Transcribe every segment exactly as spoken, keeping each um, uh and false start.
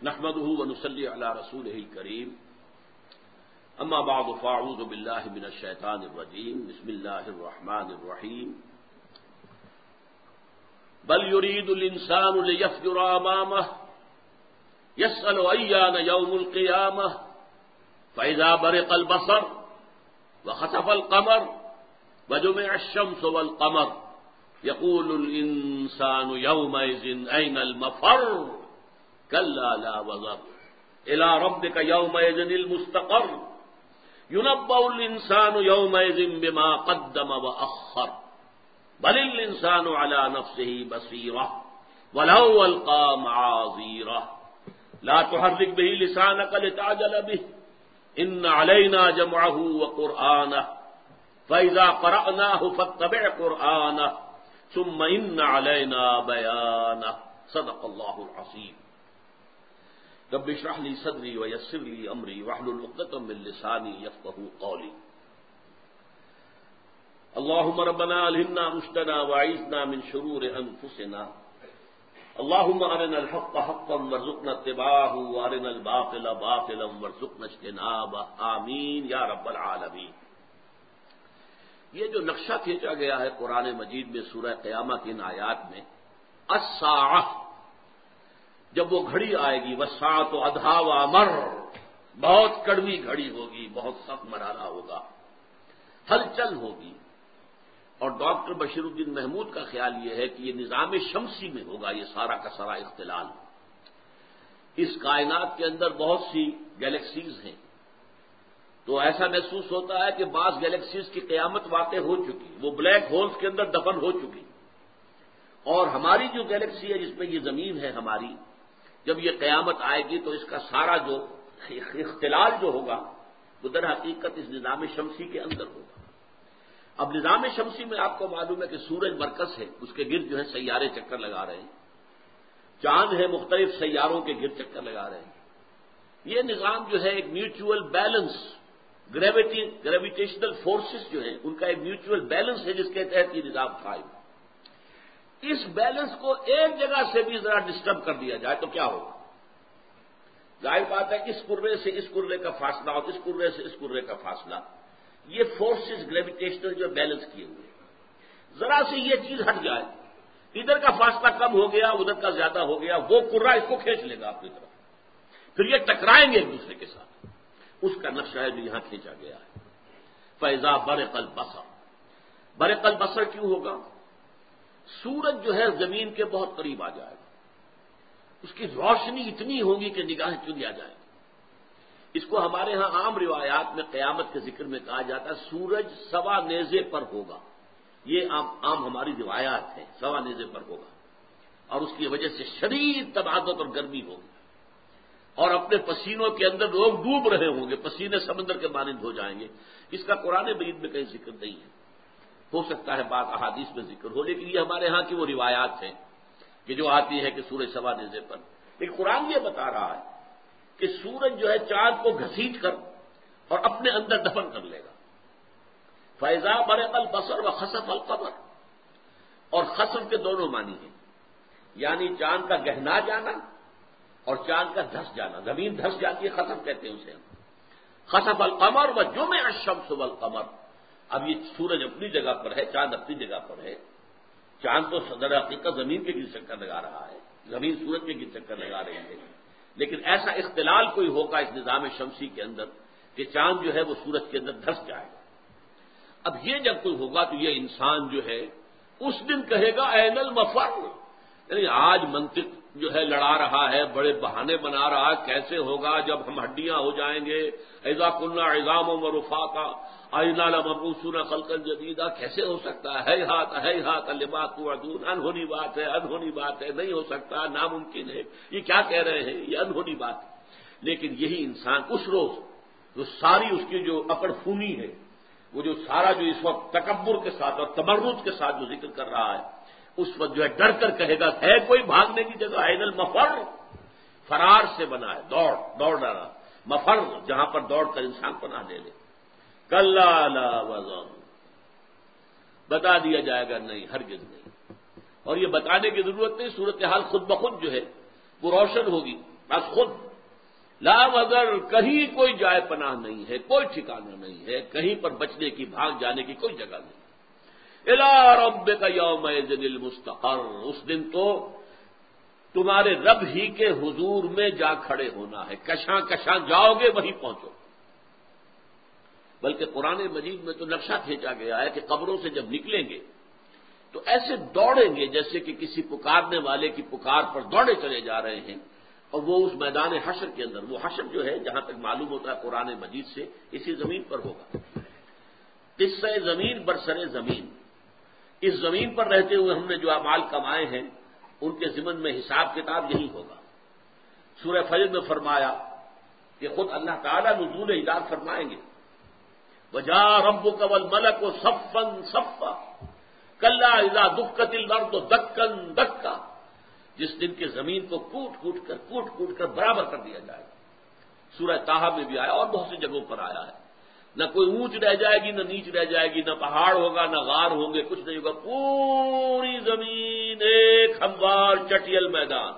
نحمده ونصلي على رسوله الكريم اما بعد فاعوذ بالله من الشيطان الرجيم بسم الله الرحمن الرحيم بل يريد الانسان ليفجر امامه يسأل ايان يوم القيامه فاذا برق البصر وخسف القمر وجمع الشمس والقمر يقول الانسان يومئذ اين المفر كلا لا وزر الى ربك يومئذ المستقر ينبأ الانسان يومئذ بما قدم واخر بل الانسان على نفسه بصيرة ولو القى معاذيره لا تحرك به لسانك لتعجل به ان علينا جمعه وقرآنه فإذا قرأناه فاتبع قرآنه ثم ان علينا بيانه صدق الله العظيم رب اشرح لي صدري ويسر لي امري واحلل عقدة من لساني يفقهوا قولي اللهم ربنا الهمنا رشدنا واعذنا من شرور انفسنا اللهم ارنا الحق حقا وارزقنا اتباعه وارنا الباطل باطلا وارزقنا اجتنابه آمین یا رب العالمین۔ یہ جو نقشہ کھینچا گیا ہے قرآن مجید میں سورہ قیامہ کی ان آیات میں، الساعہ، جب وہ گھڑی آئے گی والساعۃ ادھا وامر، بہت کڑوی گھڑی ہوگی، بہت سخت مرحلہ ہوگا، ہلچل ہوگی۔ اور ڈاکٹر بشیر الدین محمود کا خیال یہ ہے کہ یہ نظام شمسی میں ہوگا، یہ سارا کا سارا اختلال۔ اس کائنات کے اندر بہت سی گیلیکسیز ہیں، تو ایسا محسوس ہوتا ہے کہ بعض گیلیکسیز کی قیامت واقع ہو چکی، وہ بلیک ہولز کے اندر دفن ہو چکی، اور ہماری جو گیلیکسی ہے جس میں یہ زمین ہے ہماری، جب یہ قیامت آئے گی تو اس کا سارا جو اختلال جو ہوگا وہ در حقیقت اس نظام شمسی کے اندر ہوگا۔ اب نظام شمسی میں آپ کو معلوم ہے کہ سورج مرکز ہے، اس کے گرد جو ہے سیارے چکر لگا رہے ہیں، چاند ہے مختلف سیاروں کے گرد چکر لگا رہے ہیں۔ یہ نظام جو ہے ایک mutual balance, gravity gravitational forces جو ہیں ان کا ایک میوچول بیلنس ہے جس کے تحت یہ نظام قائم ہے۔ اس بیلنس کو ایک جگہ سے بھی ذرا ڈسٹرب کر دیا جائے تو کیا ہوگا؟ ظاہر بات ہے اس کرے سے اس کرے کا فاصلہ اور اس کرے سے اس کرے کا فاصلہ، یہ فورسز گریویٹیشنل جو بیلنس کیے ہوئے، ذرا سے یہ چیز ہٹ جائے، ادھر کا فاصلہ کم ہو گیا ادھر کا زیادہ ہو گیا، وہ کرا اس کو کھینچ لے گا اپنی طرف، پھر یہ ٹکرائیں گے ایک دوسرے کے ساتھ۔ اس کا نقشہ ہے جو یہاں کھینچا گیا ہے۔ فیضا برق البصر، برق البصر کیوں ہوگا؟ سورج جو ہے زمین کے بہت قریب آ جائے گا، اس کی روشنی اتنی ہوگی کہ نگاہیں چنیا جائیں گی۔ اس کو ہمارے ہاں عام روایات میں قیامت کے ذکر میں کہا جاتا ہے سورج سوا نیزے پر ہوگا، یہ عام عام ہماری روایات ہیں، سوا نیزے پر ہوگا، اور اس کی وجہ سے شدید تبادت اور گرمی ہوگی، اور اپنے پسینوں کے اندر لوگ ڈوب رہے ہوں گے، پسینے سمندر کے مانند ہو جائیں گے۔ اس کا قرآن مجید میں کہیں ذکر نہیں ہے، ہو سکتا ہے بعض احادیث میں ذکر ہو، لیکن یہ ہمارے ہاں کی وہ روایات ہیں کہ جو آتی ہے کہ سورج سوا نیزے پر، لیکن قرآن یہ بتا رہا ہے کہ سورج جو ہے چاند کو گھسیٹ کر اور اپنے اندر دفن کر لے گا۔ فیضا برق البصر و خسف القمر، اور خسف کے دونوں معنی ہیں، یعنی چاند کا گہنا جانا اور چاند کا دھس جانا، زمین دھس جاتی ہے خسف کہتے ہیں اسے ہم۔ خسف القمر و جمع الشمس والقمر، اب یہ سورج اپنی جگہ پر ہے، چاند اپنی جگہ پر ہے، چاند تو صدر حقیقت زمین کے گرد چکر لگا رہا ہے، زمین سورج کے گرد چکر لگا رہی ہے، لیکن ایسا اختلال کوئی ہوگا اس نظام شمسی کے اندر کہ چاند جو ہے وہ سورج کے اندر دھس جائے گا۔ اب یہ جب کوئی ہوگا تو یہ انسان جو ہے اس دن کہے گا این المفر، یعنی آج منطق جو ہے لڑا رہا ہے، بڑے بہانے بنا رہا ہے، کیسے ہوگا جب ہم ہڈیاں ہو جائیں گے، اذا کنا عظاما ورفاتا ائنا لمبعوثون خلقا جدیدا، کیسے ہو سکتا ہے؟ ہیہات ہیہات لما توعدون، انہونی بات ہے، انہونی بات ہے، نہیں ہو سکتا، ناممکن ہے، یہ کیا کہہ رہے ہیں، یہ انہونی بات ہے۔ لیکن یہی انسان اس روز جو ساری اس کی جو اکڑ فونی ہے، وہ جو سارا جو اس وقت تکبر کے ساتھ اور تمرد کے ساتھ جو ذکر کر رہا ہے، اس وقت جو ہے ڈر کر کہے گا ہے کوئی بھاگنے کی جگہ؟ عین المفر، فرار سے بنا ہے، دوڑ دوڑ ڈالا، مفر جہاں پر دوڑ کر انسان پناہ لے لے۔ کلا لا وزر، بتا دیا جائے گا نہیں، ہرگز نہیں، اور یہ بتانے کی ضرورت نہیں، صورتحال خود بخود جو ہے وہ روشن ہوگی۔ بس خود لا مگر کہیں کوئی جائے پناہ نہیں ہے، کوئی ٹھکانہ نہیں ہے، کہیں پر بچنے کی بھاگ جانے کی کوئی جگہ نہیں۔ الی ربک یومئذ المستقر، اس دن تو تمہارے رب ہی کے حضور میں جا کھڑے ہونا ہے، کشاں کشاں جاؤ گے وہیں پہنچو۔ بلکہ قرآن مجید میں تو نقشہ کھینچا گیا ہے کہ قبروں سے جب نکلیں گے تو ایسے دوڑیں گے جیسے کہ کسی پکارنے والے کی پکار پر دوڑے چلے جا رہے ہیں، اور وہ اس میدان حشر کے اندر، وہ حشر جو ہے جہاں تک معلوم ہوتا ہے قرآن مجید سے، اسی زمین پر ہوگا۔ قصہ زمین برسر زمین، اس زمین پر رہتے ہوئے ہم نے جو اعمال کمائے ہیں ان کے ضمن میں حساب کتاب یہی ہوگا۔ سورہ فجر میں فرمایا کہ خود اللہ تعالیٰ نزول الہی فرمائیں گے، وَجَاءَ رَبُّكَ وَالْمَلَكُ صَفًّا صَفًّا كَلَّا إِذَا دُكَّتِ الْأَرْضُ دَكًّا دَكًّا، جس دن کے زمین کو کوٹ کوٹ کر کوٹ کوٹ کر برابر کر دیا جائے گا۔ سورہ طٰہٰ میں بھی آیا اور بہت سی جگہوں پر آیا ہے، نہ کوئی اونچ رہ جائے گی نہ نیچ رہ جائے گی، نہ پہاڑ ہوگا نہ غار ہوں گے، کچھ نہیں ہوگا، پوری زمین ایک ہموار چٹیل میدان۔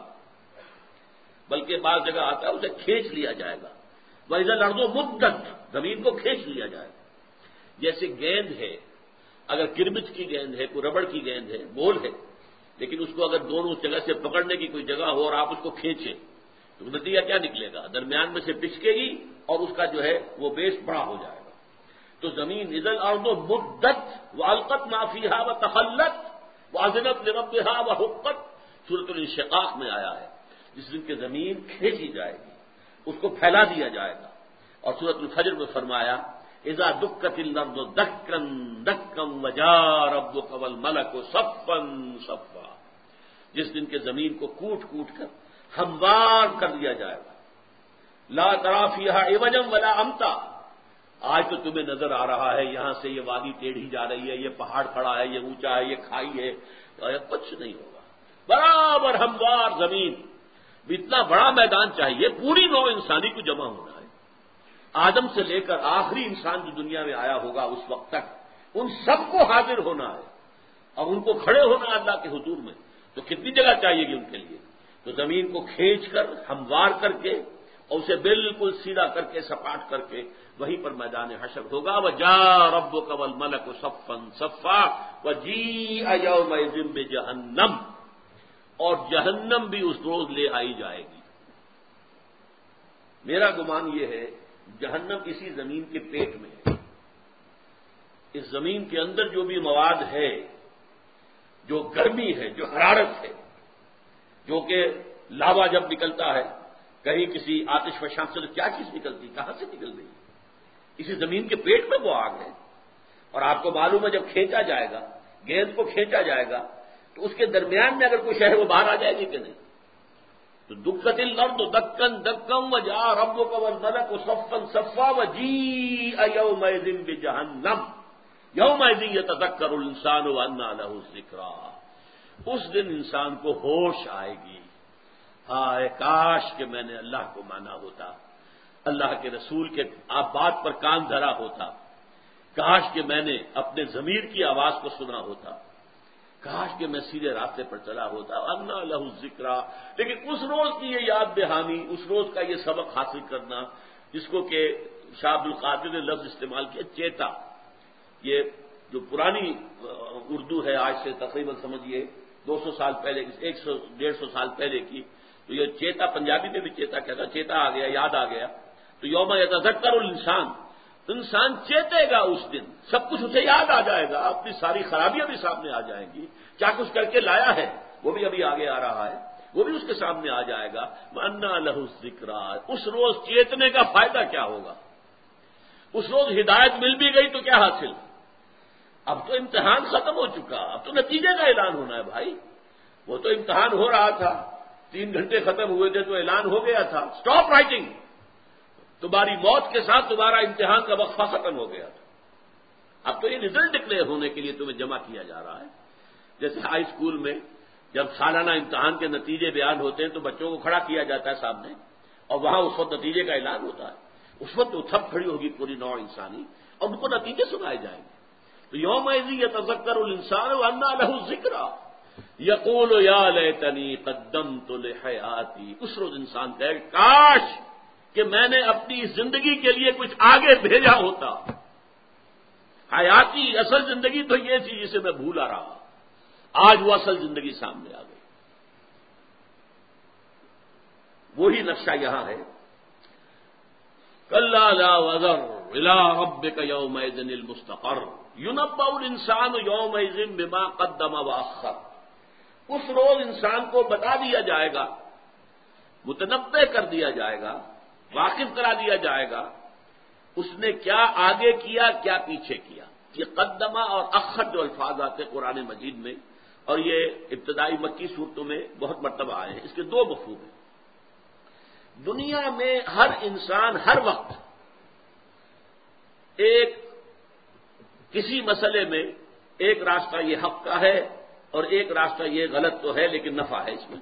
بلکہ بعض جگہ آتا ہے اسے کھینچ لیا جائے گا، وَإِذَا الْأَرْضُ مُدَّتْ، زمین کو کھینچ لیا جائے گا۔ جیسے گیند ہے، اگر کرمچ کی گیند ہے، کوئی ربڑ کی گیند ہے، بول ہے، لیکن اس کو اگر دونوں جگہ سے پکڑنے کی کوئی جگہ ہو اور آپ اس کو کھینچیں تو نتیجہ کیا نکلے گا؟ درمیان میں سے پچکے گی اور اس کا جو ہے وہ بیس بڑا ہو جائے گا۔ تو زمین اذا الارض مدت والقت ما فیہا وتخلت واذنت لربہا وحقت، سورۃ الانشقاق میں آیا ہے، جس دن کہ زمین کھینچی جائے گی، اس کو پھیلا دیا جائے گا۔ اور سورۃ الفجر میں فرمایا اذا دکت الارض دکا دکا وجاء ربک والملک صفا صفا، جس دن کے زمین کو کوٹ کوٹ کر ہموار کر دیا جائے گا۔ لا تری فیہا عوجا ولا امتا، آج تو تمہیں نظر آ رہا ہے یہاں سے یہ وادی ٹیڑھی جا رہی ہے، یہ پہاڑ کھڑا ہے، یہ اونچا ہے، یہ کھائی ہے، کچھ نہیں ہوگا، برابر ہموار زمین۔ اتنا بڑا میدان چاہیے پوری نوع انسانی کو جمع ہونا ہے، آدم سے لے کر آخری انسان جو دنیا میں آیا ہوگا اس وقت تک ان سب کو حاضر ہونا ہے اور ان کو کھڑے ہونا ہے اللہ کے حضور میں۔ تو کتنی جگہ چاہیے گی ان کے لیے؟ تو زمین کو کھینچ کر ہموار کر کے اور اسے بالکل سیدھا کر کے سپاٹ کر کے وہیں پر میدان حشر ہوگا۔ وَجَاءَ رَبُّكَ وَالْمَلَكُ صَفًّا صَفًّا وَجِيءَ يَوْمَئِذٍ بِجَهَنَّمَ، اور جہنم بھی اس روز لے آئی جائے گی۔ میرا گمان یہ ہے جہنم اسی زمین کے پیٹ میں ہے، اس زمین کے اندر جو بھی مواد ہے، جو گرمی ہے، جو حرارت ہے، جو کہ لاوا جب نکلتا ہے کہیں کسی آتش فشاں سے، کیا چیز نکلتی، کہاں سے نکل رہی ہے؟ اسی زمین کے پیٹ میں وہ آگ ہے۔ اور آپ کو معلوم ہے جب کھینچا جائے گا، گیند کو کھینچا جائے گا تو اس کے درمیان میں اگر کوئی شہر وہ باہر آ جائے گی کہ نہیں؟ تو دکت الارض دکن دکم وجاء ربک والملک صفا صفا وجیء یومئذ بجہنم یومئذ یتذکر الانسان وانى له الذکریٰ، اس دن انسان کو ہوش آئے گی، ہائے کاش کہ میں نے اللہ کو مانا ہوتا، اللہ کے رسول کے آپ بات پر کان دھرا ہوتا، کاش کہ میں نے اپنے ضمیر کی آواز کو سنا ہوتا، کاش کہ میں سیدھے راستے پر چلا ہوتا، وانى له الذکریٰ۔ لیکن اس روز کی یہ یاد دہانی، اس روز کا یہ سبق حاصل کرنا، جس کو کہ شاہ عبد القادر نے لفظ استعمال کیا چیتا، یہ جو پرانی اردو ہے آج سے تقریباً سمجھیے دو سو سال پہلے، ایک سو ڈیڑھ سو سال پہلے کی، تو یہ چیتا پنجابی میں بھی چیتا کہتا، چیتا آ گیا، یاد آ گیا۔ تو یوم یتذکر الانسان، انسان چیتے گا اس دن، سب کچھ اسے یاد آ جائے گا، اپنی ساری خرابیاں بھی سامنے آ جائیں گی، کیا کچھ کر کے لایا ہے وہ بھی ابھی آگے آ رہا ہے، وہ بھی اس کے سامنے آ جائے گا۔ وَأَنَّىٰ لَهُ الذِّكْرَىٰ، اس روز چیتنے کا فائدہ کیا ہوگا؟ اس روز ہدایت مل بھی گئی تو کیا حاصل؟ اب تو امتحان ختم ہو چکا، اب تو نتیجے کا اعلان ہونا ہے بھائی۔ وہ تو امتحان ہو رہا تھا، تین گھنٹے ختم ہوئے تھے تو اعلان ہو گیا تھا، اسٹاپ رائٹنگ، تمہاری موت کے ساتھ تمہارا امتحان کا وقفہ ختم ہو گیا تھا۔ اب تو یہ رزلٹ ڈکلیئر ہونے کے لیے تمہیں جمع کیا جا رہا ہے۔ جیسے ہائی اسکول میں جب سالانہ امتحان کے نتیجے بیان ہوتے ہیں تو بچوں کو کھڑا کیا جاتا ہے سامنے، اور وہاں اس وقت نتیجے کا اعلان ہوتا ہے، اس وقت تو تھپ کھڑی ہوگی پوری نوع انسانی اور ان کو نتیجے سنائے جائیں گے۔ تو یومئذ یتذکر الانسان وانى له الذکریٰ، یقول یا لیتنی قدمت لحیاتی، اس روز انسان کہے کاش کہ میں نے اپنی زندگی کے لیے کچھ آگے بھیجا ہوتا. حیاتی اصل زندگی تو یہ تھی جسے میں بھولا رہا، آج وہ اصل زندگی سامنے آ گئی. وہی نقشہ یہاں ہے. کلا لا وزر الی ربک یومئذ المستقر ینبأ الانسان یومئذ بما قدم واخر. اس روز انسان کو بتا دیا جائے گا، متنبع کر دیا جائے گا، واقف کرا دیا جائے گا اس نے کیا آگے کیا کیا پیچھے کیا. یہ قدمہ اور اخر جو الفاظ آتے قرآن مجید میں، اور یہ ابتدائی مکی صورتوں میں بہت مرتبہ آئے ہیں، اس کے دو مفہوم ہیں. دنیا میں ہر انسان ہر وقت ایک کسی مسئلے میں ایک راستہ یہ حق کا ہے اور ایک راستہ یہ غلط تو ہے لیکن نفع ہے اس میں.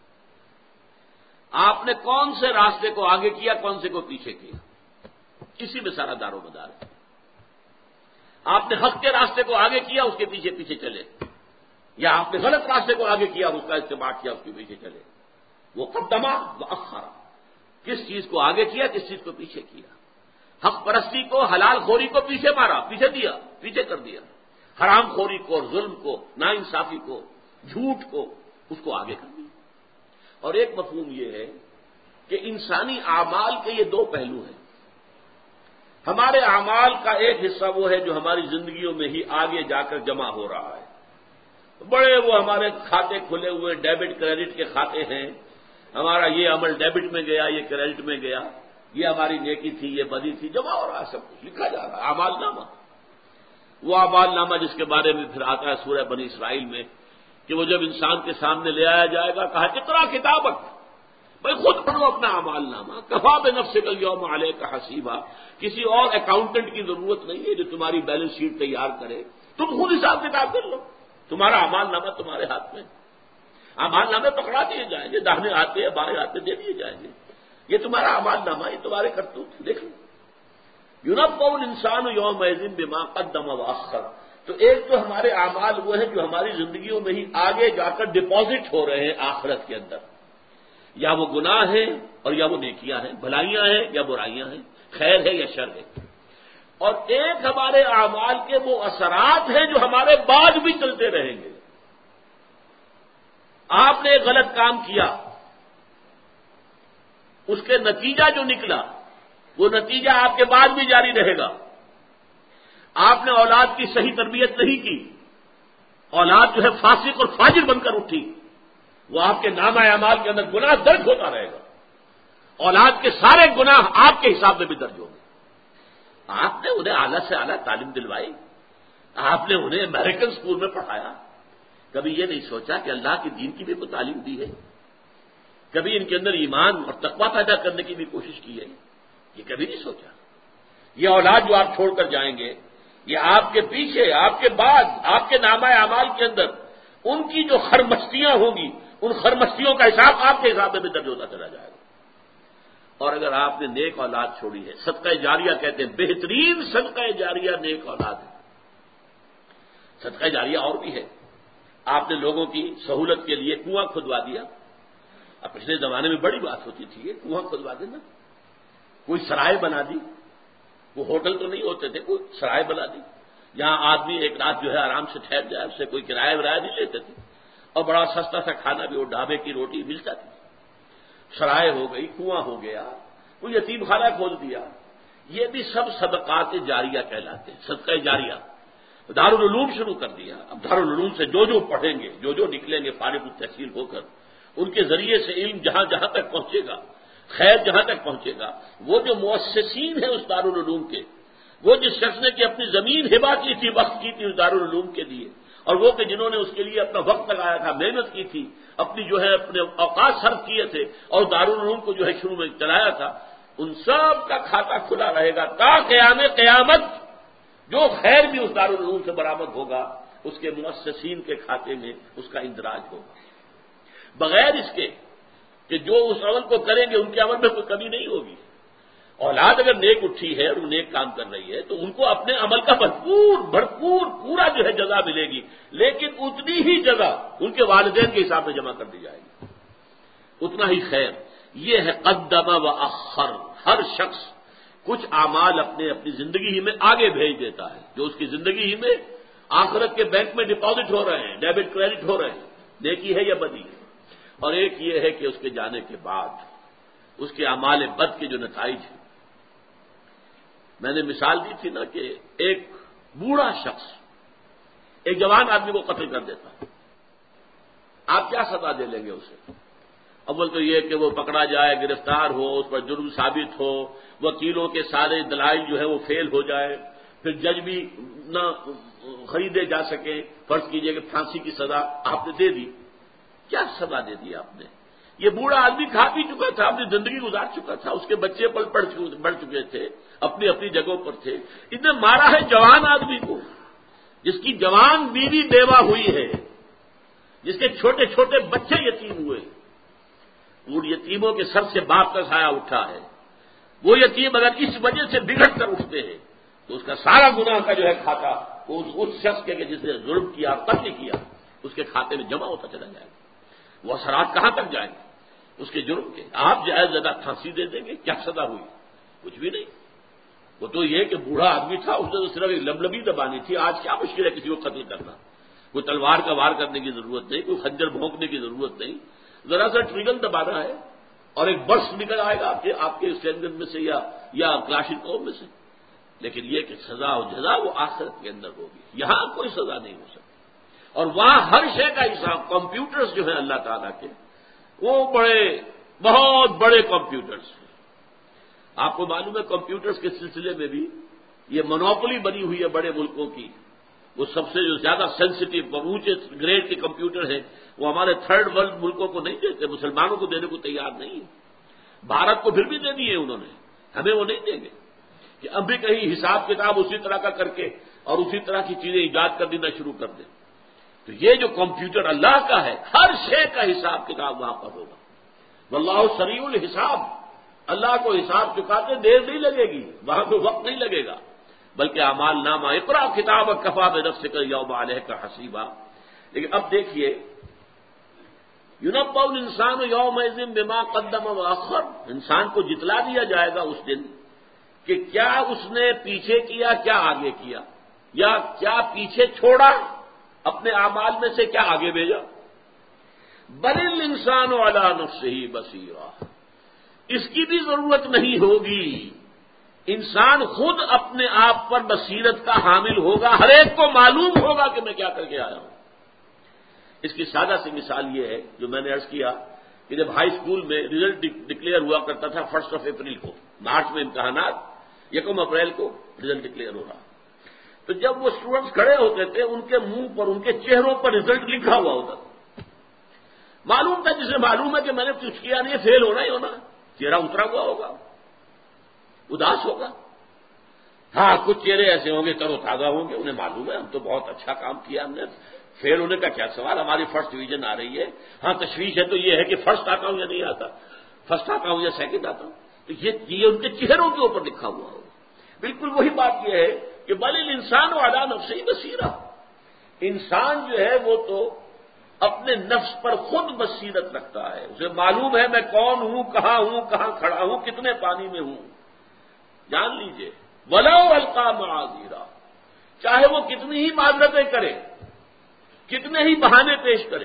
آپ نے کون سے راستے کو آگے کیا، کون سے کو پیچھے کیا، اسی میں سارا دار و مدار ہے. آپ نے حق کے راستے کو آگے کیا، اس کے پیچھے پیچھے چلے، یا آپ نے غلط راستے کو آگے کیا، اس کا اتباع کیا، اس کے پیچھے چلے. وہ قدمہ و اخرا، کس چیز کو آگے کیا، کس چیز کو پیچھے کیا. حق پرستی کو، حلال خوری کو پیچھے مارا، پیچھے دیا، پیچھے کر دیا. حرام خوری کو اور ظلم کو، ناانصافی کو، جھوٹ کو، اس کو آگے کر دیا. اور ایک مفہوم یہ ہے کہ انسانی اعمال کے یہ دو پہلو ہیں. ہمارے اعمال کا ایک حصہ وہ ہے جو ہماری زندگیوں میں ہی آگے جا کر جمع ہو رہا ہے. بڑے وہ ہمارے کھاتے کھلے ہوئے ڈیبٹ کریڈٹ کے کھاتے ہیں، ہمارا یہ عمل ڈیبٹ میں گیا، یہ کریڈٹ میں گیا، یہ ہماری نیکی تھی، یہ بدی تھی، جمع ہو رہا ہے، سب کچھ لکھا جا رہا ہے. اعمال نامہ، وہ اعمال نامہ جس کے بارے میں پھر آتا ہے سورہ بنی اسرائیل میں کہ وہ جب انسان کے سامنے لے آیا جائے گا، کہا اقرا کتابک، بھائی خود پڑھو اپنا اعمال نامہ، کفا بنفسک الیوم علیک حسیبا. کسی اور اکاؤنٹنٹ کی ضرورت نہیں ہے جو تمہاری بیلنس شیٹ تیار کرے، تم خود حساب کتاب کر لو. تمہارا اعمال نامہ تمہارے ہاتھ میں، اعمال نامے پکڑا دیے جائیں گے، داہنے ہاتھ یا بائیں ہاتھ میں دے دیے جائیں گے. یہ تمہارا اعمال نامہ، یہ تمہارے کرتوت، دیکھ لو. یونبأ الانسان یومئذ بما قدم واخر. تو ایک تو ہمارے اعمال وہ ہیں جو ہماری زندگیوں میں ہی آگے جا کر ڈپازٹ ہو رہے ہیں آخرت کے اندر، یا وہ گناہ ہیں اور یا وہ نیکیاں ہیں، بھلائیاں ہیں یا برائیاں ہیں، خیر ہے یا شر ہے. اور ایک ہمارے اعمال کے وہ اثرات ہیں جو ہمارے بعد بھی چلتے رہیں گے. آپ نے ایک غلط کام کیا، اس کے نتیجہ جو نکلا وہ نتیجہ آپ کے بعد بھی جاری رہے گا. آپ نے اولاد کی صحیح تربیت نہیں کی، اولاد جو ہے فاسق اور فاجر بن کر اٹھی، وہ آپ کے نامہ اعمال کے اندر گناہ درج ہوتا رہے گا. اولاد کے سارے گناہ آپ کے حساب میں بھی درج ہوں گے. آپ نے انہیں اعلیٰ سے اعلیٰ تعلیم دلوائی، آپ نے انہیں امریکن اسکول میں پڑھایا، کبھی یہ نہیں سوچا کہ اللہ کے دین کی بھی کوئی تعلیم دی ہے، کبھی ان کے اندر ایمان اور تقویٰ پیدا کرنے کی بھی کوشش کی ہے، یہ کبھی نہیں سوچا. یہ اولاد جو آپ چھوڑ کر جائیں گے، یہ آپ کے پیچھے، آپ کے بعد، آپ کے نامہ اعمال کے اندر ان کی جو خرمستیاں ہوں گی، ان خرمستیوں کا حساب آپ کے حساب میں بھی درج ہوتا چلا جائے گا. اور اگر آپ نے نیک اولاد چھوڑی ہے، صدقہ جاریہ کہتے ہیں، بہترین صدقہ جاریہ نیک اولاد ہے. صدقہ جاریہ اور بھی ہے. آپ نے لوگوں کی سہولت کے لیے کنواں کھدوا دیا. اب پچھلے زمانے میں بڑی بات ہوتی تھی، یہ کنواں کھدوا دینا. کوئی سرائے بنا دی، وہ ہوٹل تو نہیں ہوتے تھے، کوئی سرائے بنا دی جہاں آدمی ایک رات جو ہے آرام سے ٹھہر جائے، اس سے کوئی کرایہ ورایہ نہیں لیتے تھے، اور بڑا سستا سا کھانا بھی وہ ڈھابے کی روٹی مل جاتی تھی. سرائے ہو گئی، کنواں ہو گیا، کوئی یتیم خانہ کھول دیا. یہ بھی سب صدقات جاریہ کہلاتے ہیں، صدقہ جاریہ. دارالعلوم شروع کر دیا. اب دارالعلوم سے جو جو پڑھیں گے، جو جو نکلیں گے فارغ التحصیل ہو کر، ان کے ذریعے سے علم جہاں جہاں تک پہنچے گا، خیر جہاں تک پہنچے گا، وہ جو مؤسسین ہیں اس دارالعلوم کے، وہ جس شخص نے کہ اپنی زمین ہبہ کی تھی، وقت کی تھی اس دارالعلوم کے لیے، اور وہ کہ جنہوں نے اس کے لیے اپنا وقت لگایا تھا، محنت کی تھی، اپنی جو ہے اپنے اوقات صرف کیے تھے اور دارالعلوم کو جو ہے شروع میں چلایا تھا، ان سب کا کھاتہ کھلا رہے گا تا قیام قیامت. جو خیر بھی اس دارالعلوم سے برآمد ہوگا اس کے مؤسسین کے کھاتے میں اس کا اندراج ہوگا، بغیر اس کے کہ جو اس عمل کو کریں گے ان کے عمل میں کوئی کمی نہیں ہوگی. اولاد اگر نیک اٹھی ہے اور وہ نیک کام کر رہی ہے تو ان کو اپنے عمل کا بھرپور بھرپور پورا جو ہے جزا ملے گی، لیکن اتنی ہی جزا ان کے والدین کے حساب میں جمع کر دی جائے گی، اتنا ہی خیر۔ یہ ہے قدم و اخر، ہر شخص کچھ اعمال اپنے اپنی زندگی ہی میں آگے بھیج دیتا ہے جو اس کی زندگی ہی میں آخرت کے بینک میں ڈپازٹ ہو رہے ہیں، ڈیبٹ کریڈٹ ہو رہے ہیں، نیکی ہے یا بدی ہے۔ اور ایک یہ ہے کہ اس کے جانے کے بعد اس کے اعمال بد کے جو نتائج ہیں، میں نے مثال دی تھی نا کہ ایک بوڑھا شخص ایک جوان آدمی کو قتل کر دیتا، آپ کیا سزا دے لیں گے اسے؟ اول تو یہ کہ وہ پکڑا جائے، گرفتار ہو، اس پر جرم ثابت ہو، وکیلوں کے سارے دلائل جو ہے وہ فیل ہو جائے، پھر جج بھی نہ خریدے جا سکے، فرض کیجئے کہ پھانسی کی سزا آپ نے دے دی، کیا سزا دے دی آپ نے؟ یہ بوڑھا آدمی کھا پی چکا تھا، اپنی زندگی گزار چکا تھا، اس کے بچے پل بڑھ چکے تھے، اپنی اپنی جگہوں پر تھے، اس نے مارا ہے جوان آدمی کو، جس کی جوان بیوی بیوہ ہوئی ہے، جس کے چھوٹے چھوٹے بچے یتیم ہوئے، ان یتیموں کے سر سے باپ کا سایہ اٹھا ہے۔ وہ یتیم اگر اس وجہ سے بگڑ کر اٹھتے ہیں تو اس کا سارا گناہ کا جو ہے کھاتا اس اس شخص کے جس نے ظلم کیا، قتل کیا، اس کے کھاتے میں جمع ہوتا چلا جائے گا۔ وہ اثرات کہاں تک جائیں گے اس کے جرم کے؟ آپ جائز زیادہ پھانسی دے دیں گے، کیا سزا ہوئی؟ کچھ بھی نہیں۔ وہ تو یہ کہ بوڑھا آدمی تھا، اس نے تو صرف ایک لبلبی دبانی تھی، آج کیا مشکل ہے کسی کو قتل کرنا؟ کوئی تلوار کا وار کرنے کی ضرورت نہیں، کوئی خنجر بھونکنے کی ضرورت نہیں، ذرا سا ٹریگل دبانا ہے اور ایک برس نکل آئے گا آپ کے آپ کے اسٹینڈرڈ میں سے یا یا کلاشنکوف میں سے۔ لیکن یہ کہ سزا و جزا وہ آخرت کے اندر ہوگی، یہاں کوئی سزا نہیں ہو سکتی۔ اور وہاں ہر شے کا حساب، کمپیوٹرز جو ہیں اللہ تعالیٰ کے، وہ بڑے بہت بڑے کمپیوٹرز ہیں۔ آپ کو معلوم ہے کمپیوٹرز کے سلسلے میں بھی یہ منوپلی بنی ہوئی ہے بڑے ملکوں کی، وہ سب سے جو زیادہ سینسٹیو اور اونچے گریڈ کے کمپیوٹر ہیں وہ ہمارے تھرڈ ورلڈ ملکوں کو نہیں دیتے، مسلمانوں کو دینے کو تیار نہیں ہے۔ بھارت کو پھر بھی دے دیے انہوں نے، ہمیں وہ نہیں دیں گے کہ اب بھی کہیں حساب کتاب اسی طرح کا کر کے اور اسی طرح کی چیزیں ایجاد کر دینا شروع کر دیں۔ تو یہ جو کمپیوٹر اللہ کا ہے، ہر شے کا حساب کتاب وہاں پر ہوگا۔ واللہ سریع الحساب، اللہ کو حساب چکاتے دیر نہیں لگے گی، وہاں پہ وقت نہیں لگے گا، بلکہ اعمال نامہ اقرا کتاب کفا بنفسک یوم علیک حسیبا۔ لیکن اب دیکھیے یونبأ الانسان یومئذ بما قدم واخر، انسان کو جتلا دیا جائے گا اس دن کہ کیا اس نے پیچھے کیا، کیا آگے کیا، یا کیا پیچھے چھوڑا اپنے اعمال میں سے، کیا آگے بھیجا۔ بل الانسان علی نفسہ بصیرہ، اس کی بھی ضرورت نہیں ہوگی، انسان خود اپنے آپ پر بصیرت کا حامل ہوگا، ہر ایک کو معلوم ہوگا کہ میں کیا کر کے آیا ہوں۔ اس کی سادہ سی مثال یہ ہے جو میں نے عرض کیا کہ جب ہائی اسکول میں ریزلٹ ڈکلیئر ہوا کرتا تھا فرسٹ آف اپریل کو، مارچ میں امتحانات، یکم اپریل کو رزلٹ ڈکلیئر ہو رہا، تو جب وہ اسٹوڈنٹس کھڑے ہوتے تھے ان کے منہ پر، ان کے چہروں پر رزلٹ لکھا ہوا ہوتا تھا۔ معلوم تھا، جسے معلوم ہے کہ میں نے کچھ کیا نہیں، فیل ہونا ہی ہونا، چہرہ اترا ہوا ہوگا، اداس ہوگا۔ ہاں کچھ چہرے ایسے ہوں گے تر و تازہ ہوں گے، انہیں معلوم ہے ہم تو بہت اچھا کام کیا ہم نے، فیل ہونے کا کیا سوال، ہماری فرسٹ ڈویژن آ رہی ہے۔ ہاں تشویش ہے تو یہ ہے کہ فرسٹ آتا ہوں یا نہیں آتا، فرسٹ آتا ہوں یا سیکنڈ آتا ہوں، تو یہ یہ ان کے چہروں کے اوپر لکھا ہوا ہوگا۔ بالکل وہی بات یہ ہے کہ بل الانسان علی نفسہ بصیرہ، انسان جو ہے وہ تو اپنے نفس پر خود بصیرت رکھتا ہے، اسے معلوم ہے میں کون ہوں، کہاں ہوں، کہاں کھڑا ہوں، کتنے پانی میں ہوں، جان لیجئے۔ ولو القی معاذیرا، چاہے وہ کتنی ہی معذرتیں کرے، کتنے ہی بہانے پیش کرے۔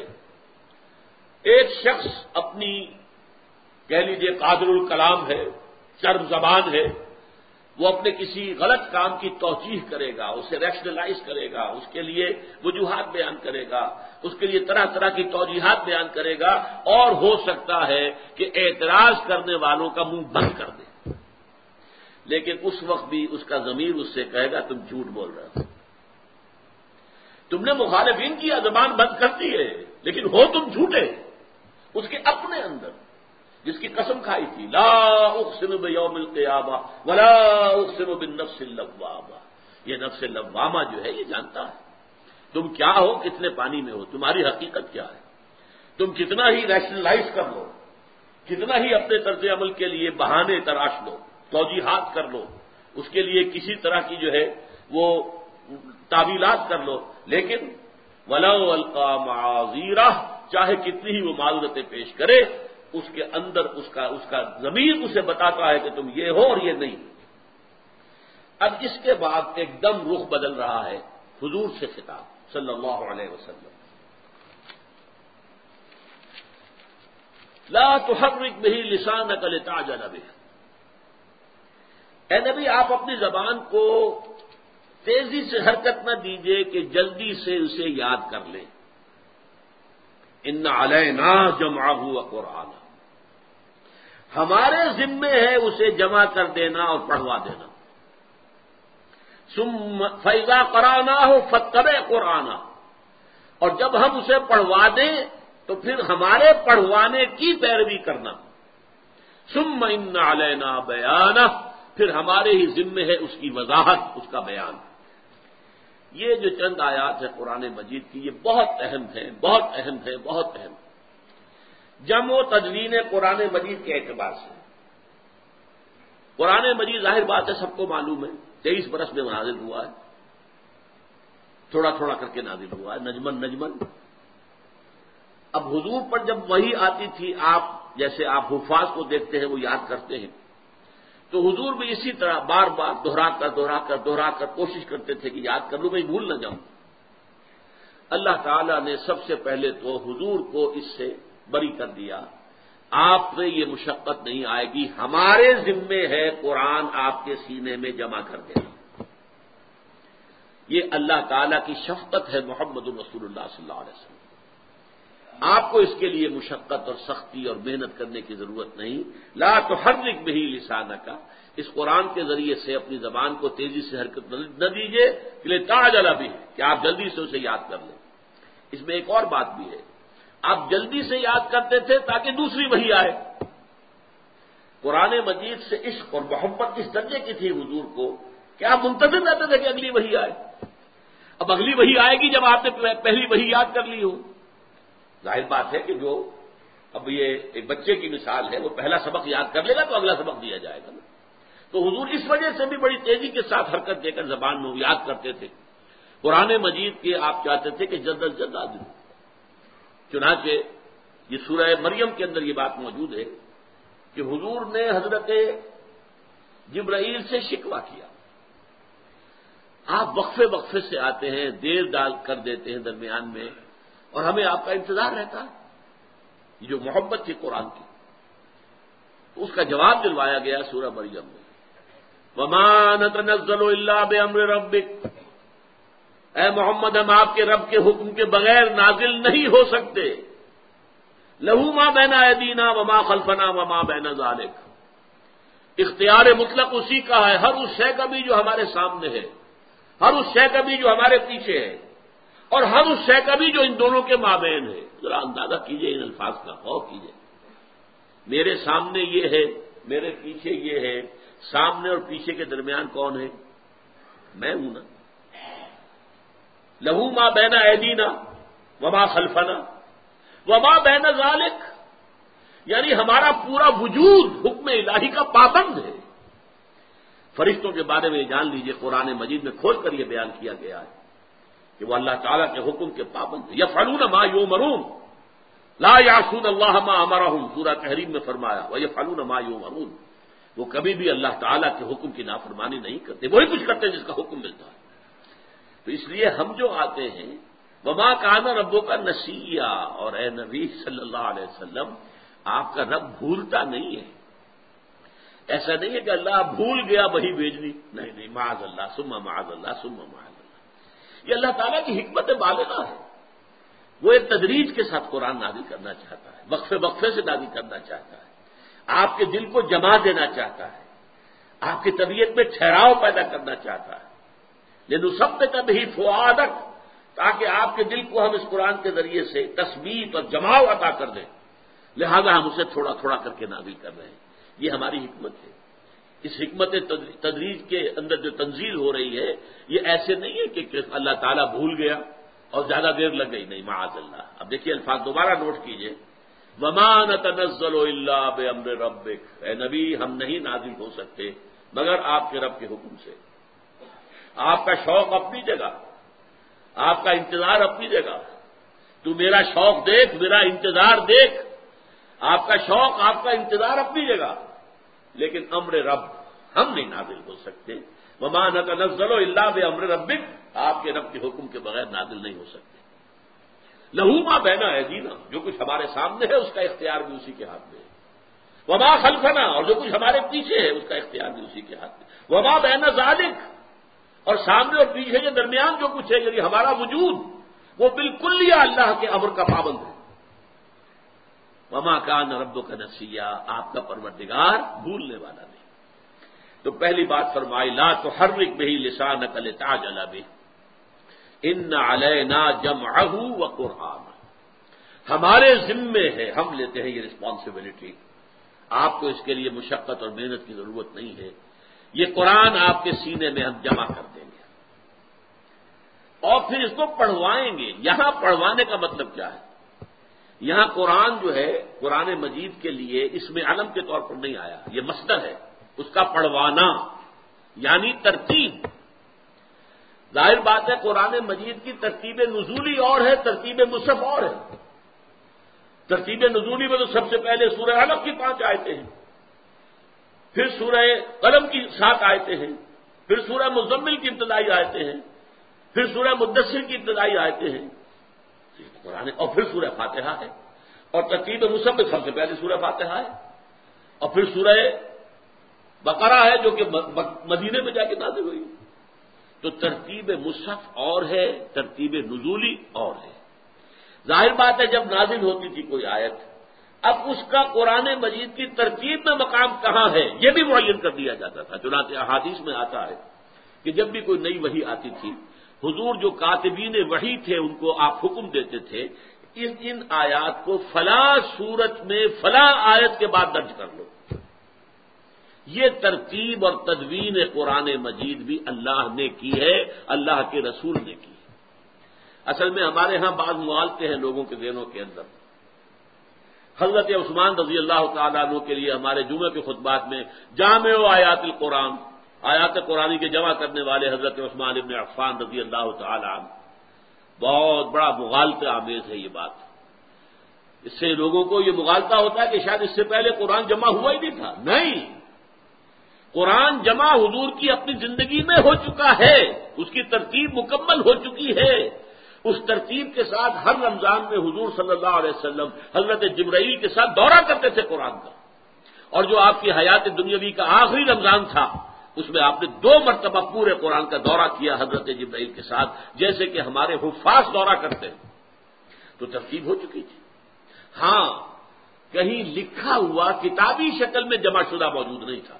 ایک شخص اپنی کہہ لیجئے قادر الکلام ہے، چرب زبان ہے، وہ اپنے کسی غلط کام کی توجیح کرے گا، اسے ریشنلائز کرے گا، اس کے لیے وجوہات بیان کرے گا، اس کے لیے طرح طرح کی توجیحات بیان کرے گا، اور ہو سکتا ہے کہ اعتراض کرنے والوں کا منہ بند کر دے، لیکن اس وقت بھی اس کا ضمیر اس سے کہے گا تم جھوٹ بول رہے ہو، تم نے مخالفین کی زبان بند کر دی ہے لیکن ہو تم جھوٹے۔ اس کے اپنے اندر جس کی قسم کھائی تھی لا اقسم بیوم القیامہ ولا اقسم بالنفس اللوامہ، یہ نفس لوامہ جو ہے یہ جانتا ہے تم کیا ہو، کتنے پانی میں ہو، تمہاری حقیقت کیا ہے، تم کتنا ہی ریشنلائز کر لو، کتنا ہی اپنے طرز عمل کے لیے بہانے تراش لو، توجیحات کر لو، اس کے لیے کسی طرح کی جو ہے وہ تعویلات کر لو، لیکن ولو القا معاذیرہ، چاہے کتنی ہی وہ معذرتیں پیش کرے، اس کے اندر اس کا اس کا ضمیر اسے بتاتا ہے کہ تم یہ ہو اور یہ نہیں۔ اب اس کے بعد ایک دم رخ بدل رہا ہے حضور سے خطاب صلی اللہ علیہ وسلم۔ لا تحرک به لسانک لتعجل به، اے نبی آپ اپنی زبان کو تیزی سے حرکت نہ دیجیے کہ جلدی سے اسے یاد کر لیں۔ ان علینا جمعہ وقرآنہ، ہمارے ذمے ہے اسے جمع کر دینا اور پڑھوا دینا۔ ثم فإذا قرأناہ فاتبع قرآنہ، اور جب ہم اسے پڑھوا دیں تو پھر ہمارے پڑھوانے کی پیروی کرنا۔ ثم ان علینا بیانہ، پھر ہمارے ہی ذمے ہے اس کی وضاحت، اس کا بیان۔ یہ جو چند آیات ہے قرآن مجید کی، یہ بہت اہم ہے، بہت اہم ہے، بہت اہم۔ جمع و تدوین قرآن مجید کے اعتبار سے قرآن مجید ظاہر بات ہے سب کو معلوم ہے تیئیس برس میں نازل ہوا ہے، تھوڑا تھوڑا کر کے نازل ہوا ہے، نجمن نجمن۔ اب حضور پر جب وحی آتی تھی، آپ جیسے آپ حفاظ کو دیکھتے ہیں وہ یاد کرتے ہیں، تو حضور بھی اسی طرح بار بار دہرا کر دہرا کر دہرا کر کوشش کرتے تھے کہ یاد کر لوں، میں بھول نہ جاؤں۔ اللہ تعالیٰ نے سب سے پہلے تو حضور کو اس سے بری کر دیا، آپ پہ یہ مشقت نہیں آئے گی، ہمارے ذمے ہے قرآن آپ کے سینے میں جمع کر دینا۔ یہ اللہ تعالیٰ کی شفقت ہے محمد رسول اللہ صلی اللہ علیہ وسلم۔ آپ کو اس کے لیے مشقت اور سختی اور محنت کرنے کی ضرورت نہیں۔ لا تحرک به لسانک، اس قرآن کے ذریعے سے اپنی زبان کو تیزی سے حرکت نہ دیجیے کہ لتعجل به، کہ آپ جلدی سے اسے یاد کر لیں۔ اس میں ایک اور بات بھی ہے، آپ جلدی سے یاد کرتے تھے تاکہ دوسری وحی آئے۔ قرآن مجید سے عشق اور محبت اس درجے کی تھی حضور کو کہ آپ منتظر رہتے تھے کہ اگلی وحی آئے۔ اب اگلی وحی آئے گی جب آپ نے پہلی وحی یاد کر لی ہو۔ ظاہر بات ہے کہ جو اب یہ ایک بچے کی مثال ہے، وہ پہلا سبق یاد کر لے گا تو اگلا سبق دیا جائے گا نا۔ تو حضور اس وجہ سے بھی بڑی تیزی کے ساتھ حرکت دے کر زبان میں یاد کرتے تھے۔ قرآن مجید کے آپ چاہتے تھے کہ جلد از جلد آ جائے۔ چنانچہ یہ سورہ مریم کے اندر یہ بات موجود ہے کہ حضور نے حضرت جبرائیل سے شکوہ کیا، آپ وقفے وقفے سے آتے ہیں، دیر ڈال کر دیتے ہیں درمیان میں، اور ہمیں آپ کا انتظار رہتا ہے۔ یہ جو محبت تھی قرآن کی، اس کا جواب دلوایا گیا سورہ مریم میں، وَمَا نَتَنَزَّلُ إِلَّا بِأَمْرِ رَبِّكَ، اے محمد ہم آپ کے رب کے حکم کے بغیر نازل نہیں ہو سکتے۔ لَهُ مَا بَيْنَ أَيْدِينَا وَمَا خَلْفَنَا وَمَا بَيْنَ ذَلِكَ، اختیار مطلق اسی کا ہے، ہر اس شے کا بھی جو ہمارے سامنے ہے، ہر اس شے کا بھی جو ہمارے پیچھے ہے، اور ہر اس شے کا بھی جو ان دونوں کے مابین ہے۔ ذرا اندازہ کیجئے ان الفاظ کا، غور کیجئے۔ میرے سامنے یہ ہے، میرے پیچھے یہ ہے، سامنے اور پیچھے کے درمیان کون ہے؟ میں ہوں نا۔ لہو ما بین ایدینا وما خلفنا وما بین ذالک، یعنی ہمارا پورا وجود حکم الہی کا پابند ہے۔ فرشتوں کے بارے میں جان لیجئے، قرآن مجید میں کھول کر یہ بیان کیا گیا ہے کہ وہ اللہ تعالیٰ کے حکم کے پابند ہیں۔ یفعلون ما یؤمرون لا یعصون اللہ ما امرہم، سورہ تحریم میں فرمایا ویفعلون ما یؤمرون، وہ کبھی بھی اللہ تعالیٰ کے حکم کی نافرمانی نہیں کرتے، وہی کچھ کرتے جس کا حکم ملتا ہے۔ تو اس لیے ہم جو آتے ہیں، وما کان ربک نسیا، اور اے نبی صلی اللہ علیہ وسلم آپ کا رب بھولتا نہیں ہے۔ ایسا نہیں ہے کہ اللہ بھول گیا وہی بھیجنی، نہیں نہیں، معاذ اللہ ثم معاذ اللہ ثم معاذ اللہ۔ یہ اللہ تعالیٰ کی حکمت بالغہ ہے، وہ ایک تدریج کے ساتھ قرآن نازل کرنا چاہتا ہے، وقفے وقفے سے نازل کرنا چاہتا ہے، آپ کے دل کو جما دینا چاہتا ہے، آپ کی طبیعت میں ٹھہراؤ پیدا کرنا چاہتا ہے۔ لنثبت بہ فؤادک، تاکہ آپ کے دل کو ہم اس قرآن کے ذریعے سے تثبیت اور جماؤ عطا کر دیں، لہذا ہم اسے تھوڑا تھوڑا کر کے نازل کر رہے ہیں۔ یہ ہماری حکمت ہے۔ اس حکمت تدریج کے اندر جو تنزیل ہو رہی ہے، یہ ایسے نہیں ہے کہ اللہ تعالیٰ بھول گیا اور زیادہ دیر لگ گئی، نہیں، معاذ اللہ۔ اب دیکھیے الفاظ دوبارہ نوٹ کیجئے، وما نتنزل الا بامر ربک، اے نبی ہم نہیں نازل ہو سکتے مگر آپ کے رب کے حکم سے۔ آپ کا شوق اپنی جگہ، آپ کا انتظار اپنی جگہ، تو میرا شوق دیکھ، میرا انتظار دیکھ، آپ کا شوق، آپ کا انتظار اپنی جگہ، لیکن امر رب ہم نہیں نازل ہو سکتے۔ وما نتنزل الا بامر ربک، آپ کے رب کے حکم کے بغیر نازل نہیں ہو سکتے۔ لہو ما بین ایدینا، جو کچھ ہمارے سامنے ہے اس کا اختیار بھی اسی کے ہاتھ میں ہے۔ وما خلفنا، اور جو کچھ ہمارے پیچھے ہے اس کا اختیار بھی اسی کے ہاتھ میں۔ وما بین ذالک، اور سامنے اور پیچھے کے درمیان جو کچھ ہے، یعنی ہمارا وجود، وہ بالکل یا اللہ کے امر کا پابند ہے۔ وما کان ربک نسیا، آپ کا پروردگار بھولنے والا نہیں۔ تو پہلی بات فرمائی لا تحرک بہ لسانک لتعجل بہ ان علینا جمعہ وقرآنہ، ہمارے ذمے ہے، ہم لیتے ہیں یہ رسپانسبلٹی، آپ کو اس کے لیے مشقت اور محنت کی ضرورت نہیں ہے، یہ قرآن آپ کے سینے میں ہم جمع کر دیں گے اور پھر اس کو پڑھوائیں گے۔ یہاں پڑھوانے کا مطلب کیا ہے؟ یہاں قرآن جو ہے قرآن مجید کے لیے اس میں علم کے طور پر نہیں آیا، یہ مصدر ہے، اس کا پڑھوانا یعنی ترتیب۔ ظاہر بات ہے قرآن مجید کی ترتیب نزولی اور ہے، ترتیب مصحف اور ہے۔ ترتیب نزولی میں تو سب سے پہلے سورہ علق کی پانچ آیتیں ہیں، پھر سورہ قلم کی سات آیتیں ہیں، پھر سورہ مزمل کی ابتدائی آیتیں ہیں، پھر سورہ مدثر کی ابتدائی آیتیں ہیں، قرآن، اور پھر سورہ فاتحہ ہے، اور ترتیب مصحف میں سب سے پہلے سورہ فاتحہ ہے، اور پھر سورہ بقرہ ہے جو کہ مدینے میں جا کے نازل ہوئی۔ تو ترتیب مصحف اور ہے، ترتیب نزولی اور ہے۔ ظاہر بات ہے جب نازل ہوتی تھی کوئی آیت، اب اس کا قرآن مجید کی ترتیب میں مقام کہاں ہے یہ بھی معین کر دیا جاتا تھا۔ چنانچہ احادیث میں آتا ہے کہ جب بھی کوئی نئی وحی آتی تھی، حضور جو کاتبین وحی تھے ان کو آپ حکم دیتے تھے ان ان آیات کو فلاں صورت میں فلاں آیت کے بعد درج کر لو۔ یہ ترتیب اور تدوین قرآن مجید بھی اللہ نے کی ہے، اللہ کے رسول نے کی ہے۔ اصل میں ہمارے ہاں بعض مغالطے ہیں لوگوں کے ذہنوں کے اندر۔ حضرت عثمان رضی اللہ تعالیٰ عنہ کے لیے ہمارے جمعہ کے خطبات میں جامع و آیات القرآن، آیات قرآنی کے جمع کرنے والے حضرت عثمان ابن عفان رضی اللہ تعالیٰ عنہ، بہت بڑا مغالطہ آمیز ہے یہ بات۔ اس سے لوگوں کو یہ مغالطہ ہوتا ہے کہ شاید اس سے پہلے قرآن جمع ہوا ہی نہیں تھا۔ نہیں، قرآن جمع حضور کی اپنی زندگی میں ہو چکا ہے، اس کی ترتیب مکمل ہو چکی ہے۔ اس ترتیب کے ساتھ ہر رمضان میں حضور صلی اللہ علیہ وسلم حضرت جبرائیل کے ساتھ دورہ کرتے تھے قرآن کا، اور جو آپ کی حیات دنیاوی کا آخری رمضان تھا اس میں آپ نے دو مرتبہ پورے قرآن کا دورہ کیا حضرت جبرائیل کے ساتھ، جیسے کہ ہمارے حفاظ دورہ کرتے ہیں۔ تو ترتیب ہو چکی تھی۔ ہاں، کہیں لکھا ہوا کتابی شکل میں جمع شدہ موجود نہیں تھا۔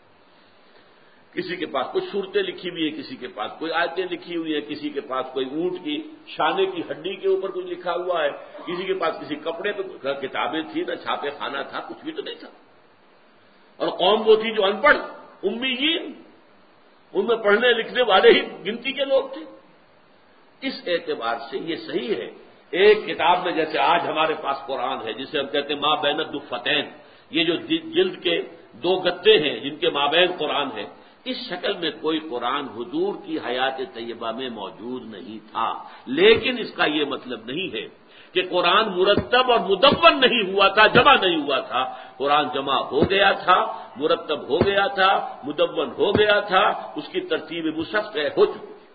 کسی کے پاس کچھ صورتیں لکھی ہوئی ہیں، کسی کے پاس کوئی آیتیں لکھی ہوئی ہیں، کسی کے پاس کوئی اونٹ کی شانے کی ہڈی کے اوپر کچھ لکھا ہوا ہے، کسی کے پاس کسی کپڑے پہ کتابیں تھیں، نہ چھاپے خانہ تھا، کچھ بھی تو نہیں تھا۔ اور قوم وہ تھی جو ان پڑھ امیین، ان میں پڑھنے لکھنے والے ہی گنتی کے لوگ تھے۔ اس اعتبار سے یہ صحیح ہے، ایک کتاب میں جیسے آج ہمارے پاس قرآن ہے جسے ہم کہتے ہیں ما بین الدفتین، یہ جو جلد کے دو گتے ہیں جن کے مابین قرآن ہے، اس شکل میں کوئی قرآن حضور کی حیات طیبہ میں موجود نہیں تھا۔ لیکن اس کا یہ مطلب نہیں ہے کہ قرآن مرتب اور مدون نہیں ہوا تھا، جمع نہیں ہوا تھا۔ قرآن جمع ہو گیا تھا، مرتب ہو گیا تھا، مدون ہو گیا تھا، اس کی ترتیب مصحف طے ہو چکی تھی۔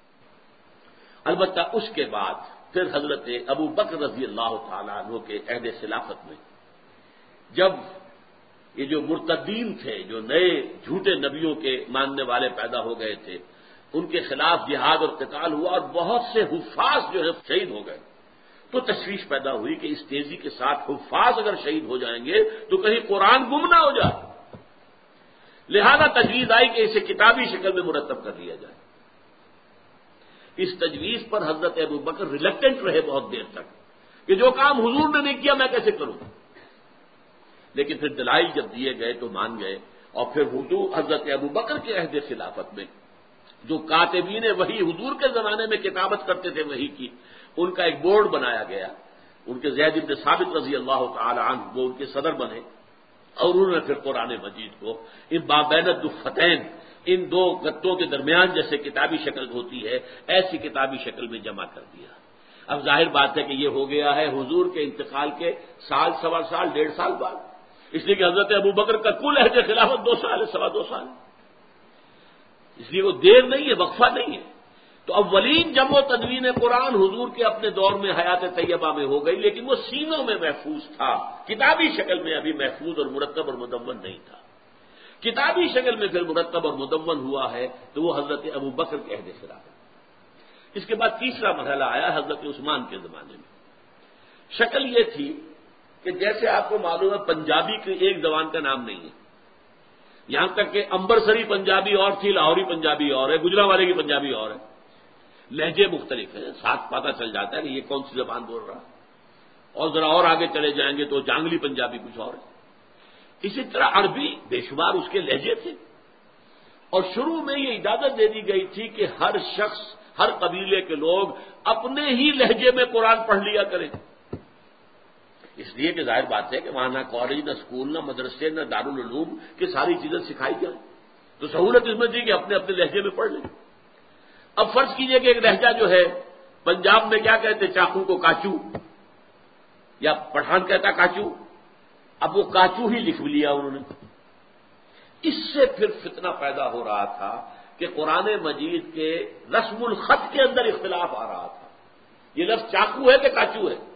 البتہ اس کے بعد پھر حضرت ابو بکر رضی اللہ تعالیٰ عنہ کے عہد خلافت میں جب یہ جو مرتدین تھے، جو نئے جھوٹے نبیوں کے ماننے والے پیدا ہو گئے تھے، ان کے خلاف جہاد اور قتال ہوا اور بہت سے حفاظ جو ہے شہید ہو گئے، تو تشویش پیدا ہوئی کہ اس تیزی کے ساتھ حفاظ اگر شہید ہو جائیں گے تو کہیں قرآن گم نہ ہو جائے۔ لہذا تجویز آئی کہ اسے کتابی شکل میں مرتب کر لیا جائے۔ اس تجویز پر حضرت ابو بکر ریلیکٹنٹ رہے بہت دیر تک کہ جو کام حضور نے نہیں کیا میں کیسے کروں، لیکن پھر دلائل جب دیے گئے تو مان گئے، اور پھر حضور حضرت ابو بکر کے عہد خلافت میں جو کاتبین وحی حضور کے زمانے میں کتابت کرتے تھے وحی کی، ان کا ایک بورڈ بنایا گیا ان کے زید بن ثابت رضی اللہ تعالی عنہ وہ ان کے صدر بنے، اور انہوں نے پھر قرآن مجید کو ان بابین الدفتین، ان دو گتوں کے درمیان جیسے کتابی شکل ہوتی ہے ایسی کتابی شکل میں جمع کر دیا۔ اب ظاہر بات ہے کہ یہ ہو گیا ہے حضور کے انتقال کے سال سوا سال ڈیڑھ سال بعد، اس لیے کہ حضرت ابو بکر کا کل عہد خلافت دو سال ہے، سوا دو سال، اس لیے وہ دیر نہیں ہے، وقفہ نہیں ہے۔ تو اولین جمع و تدوین قرآن حضور کے اپنے دور میں حیات طیبہ میں ہو گئی، لیکن وہ سینوں میں محفوظ تھا، کتابی شکل میں ابھی محفوظ اور مرتب اور مدون نہیں تھا۔ کتابی شکل میں پھر مرتب اور مدون ہوا ہے تو وہ حضرت ابو بکر کے عہد خلافت۔ اس کے بعد تیسرا مرحلہ آیا حضرت عثمان کے زمانے میں۔ شکل یہ تھی کہ جیسے آپ کو معلوم ہے پنجابی کی ایک زبان کا نام نہیں ہے، یہاں تک کہ امبرسری پنجابی اور تھی، لاہوری پنجابی اور ہے، گجرانوالے کی پنجابی اور ہے، لہجے مختلف ہیں، ساتھ پتہ چل جاتا ہے کہ یہ کون سی زبان بول رہا ہے، اور ذرا اور آگے چلے جائیں گے تو جانگلی پنجابی کچھ اور ہے۔ اسی طرح عربی بے شمار اس کے لہجے تھے، اور شروع میں یہ اجازت دے دی گئی تھی کہ ہر شخص، ہر قبیلے کے لوگ اپنے ہی لہجے میں قرآن پڑھ لیا کریں، اس لیے کہ ظاہر بات ہے کہ وہاں نہ کالج، نہ اسکول، نہ مدرسے، نہ دارالعلوم کی ساری چیزیں سکھائی جائیں، تو سہولت اس میں تھی کہ اپنے اپنے لہجے میں پڑھ لیں۔ اب فرض کیجئے کہ ایک لہجہ جو ہے پنجاب میں کیا کہتے چاقو کو کاچو، یا پٹھان کہتا کاچو، اب وہ کاچو ہی لکھ لیا انہوں نے۔ اس سے پھر فتنہ پیدا ہو رہا تھا کہ قرآن مجید کے رسم الخط کے اندر اختلاف آ رہا تھا، یہ لفظ چاقو ہے کہ کاچو ہے۔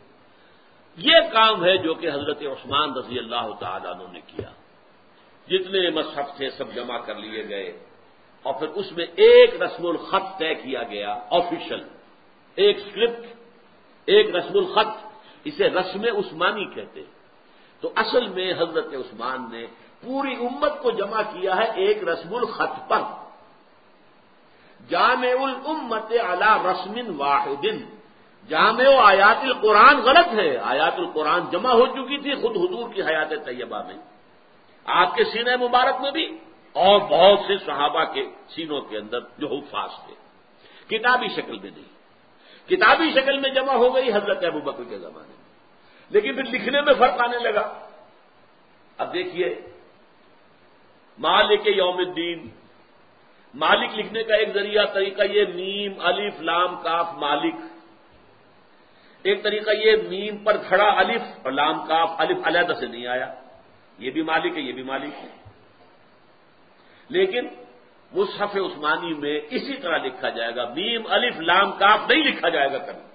یہ کام ہے جو کہ حضرت عثمان رضی اللہ تعالیٰ عنہ نے کیا، جتنے مصحف تھے سب جمع کر لیے گئے، اور پھر اس میں ایک رسم الخط طے کیا گیا، آفیشل ایک اسکرپٹ، ایک رسم الخط، اسے رسم عثمانی کہتے ہیں۔ تو اصل میں حضرت عثمان نے پوری امت کو جمع کیا ہے ایک رسم الخط پر، جامع الامت علی رسم واحد۔ جامع و آیات القرآن غلط ہے، آیات القرآن جمع ہو چکی تھی خود حضور کی حیات طیبہ میں، آپ کے سینہ مبارک میں بھی، اور بہت سے صحابہ کے سینوں کے اندر جو حفاظ تھے، کتابی شکل میں نہیں۔ کتابی شکل میں جمع ہو گئی حضرت ابو بکر کے زمانے میں، لیکن پھر لکھنے میں فرق آنے لگا۔ اب دیکھیے مالک یوم الدین، مالک لکھنے کا ایک ذریعہ طریقہ یہ میم الف لام کاف مالک، ایک طریقہ یہ میم پر کھڑا الف اور لام کاف، الف علیحدہ سے نہیں آیا، یہ بھی مالک ہے، یہ بھی مالک ہے۔ لیکن مصحف عثمانی میں اسی طرح لکھا جائے گا، میم الف لام کاف نہیں لکھا جائے گا کبھی،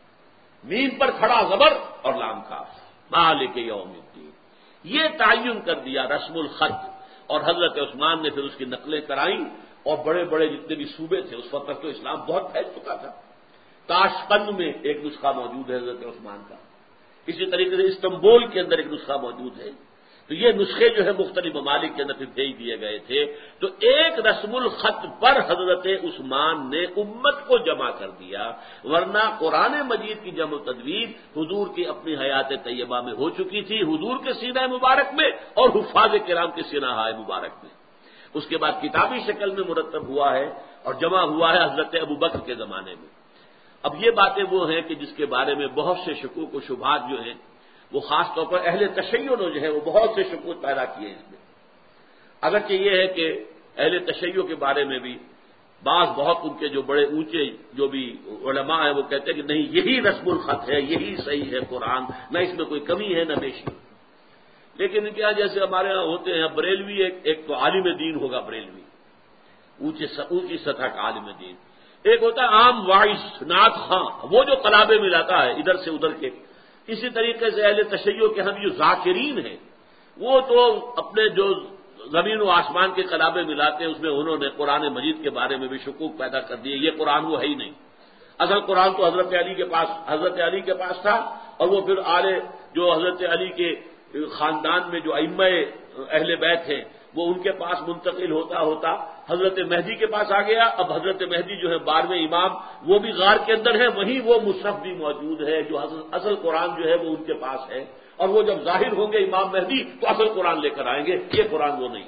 میم پر کھڑا زبر اور لام کاف، مالک یوم الدین، یہ تعین کر دیا رسم الخط۔ اور حضرت عثمان نے پھر اس کی نقلیں کرائیں، اور بڑے بڑے جتنے بھی صوبے تھے اس وقت تو اسلام بہت پھیل چکا تھا، تاشقند میں ایک نسخہ موجود ہے حضرت عثمان کا، اسی طریقے سے استنبول کے اندر ایک نسخہ موجود ہے۔ تو یہ نسخے جو ہے مختلف ممالک کے اندر پھر بھیج دیے گئے تھے، تو ایک رسم الخط پر حضرت عثمان نے امت کو جمع کر دیا، ورنہ قرآن مجید کی جمع و تدوین حضور کی اپنی حیات طیبہ میں ہو چکی تھی، حضور کے سینہ مبارک میں اور حفاظ کرام کے سینہ مبارک میں۔ اس کے بعد کتابی شکل میں مرتب ہوا ہے اور جمع ہوا ہے حضرت ابو بکر کے زمانے میں۔ اب یہ باتیں وہ ہیں کہ جس کے بارے میں بہت سے شکوک و شبہات جو ہیں وہ خاص طور پر اہل تشیع نے جو ہے وہ بہت سے شکوک پیدا کیے اس میں۔ اگرچہ یہ ہے کہ اہل تشیع کے بارے میں بھی بعض بہت ان کے جو بڑے اونچے جو بھی علماء ہیں وہ کہتے ہیں کہ نہیں، یہی رسم الخط ہے، یہی صحیح ہے قرآن، نہ اس میں کوئی کمی ہے نہ بیشی۔ لیکن کیا جیسے ہمارے یہاں ہوتے ہیں بریلوی، ایک, ایک تو عالم دین ہوگا بریلوی، اونچی اونچی سطح کا عالم دین، ایک ہوتا ہے عام وائس نعت خاں، وہ جو قلابے ملاتا ہے ادھر سے ادھر کے۔ اسی طریقے سے اہل تشیع کے ہم جو ذاکرین ہیں وہ تو اپنے جو زمین و آسمان کے قلابے ملاتے ہیں، اس میں انہوں نے قرآن مجید کے بارے میں بھی شکوک پیدا کر دیے، یہ قرآن وہ ہے ہی نہیں، اصل قرآن تو حضرت علی کے پاس حضرت علی کے پاس تھا، اور وہ پھر آل جو حضرت علی کے خاندان میں جو ائمہ اہل بیت ہیں وہ ان کے پاس منتقل ہوتا ہوتا حضرت مہدی کے پاس آ گیا۔ اب حضرت مہدی جو ہے بارہویں امام، وہ بھی غار کے اندر ہے، وہیں وہ مصحف بھی موجود ہے جو اصل قرآن جو ہے وہ ان کے پاس ہے، اور وہ جب ظاہر ہوں گے امام مہدی تو اصل قرآن لے کر آئیں گے، یہ قرآن وہ نہیں۔